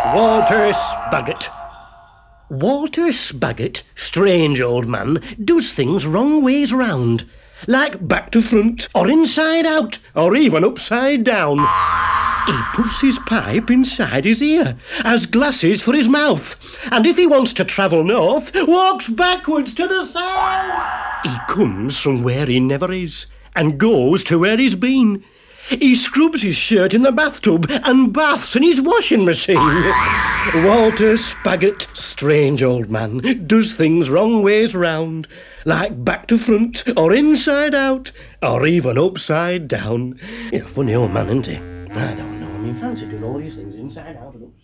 Walter Spaggett. Walter Spaggett, strange old man, does things wrong ways round. Like back to front, or inside out, or even upside down. He puts his pipe inside his ear, has glasses for his mouth, and if he wants to travel north, walks backwards to the south. He comes from where he never is, and goes to where he's been. He scrubs his shirt in the bathtub and baths in his washing machine. Walter Spaggett, strange old man, does things wrong ways round, like back to front, or inside out, or even upside down. He's a funny old man, isn't he? I don't know. I mean, fancy doing all these things inside out and upside.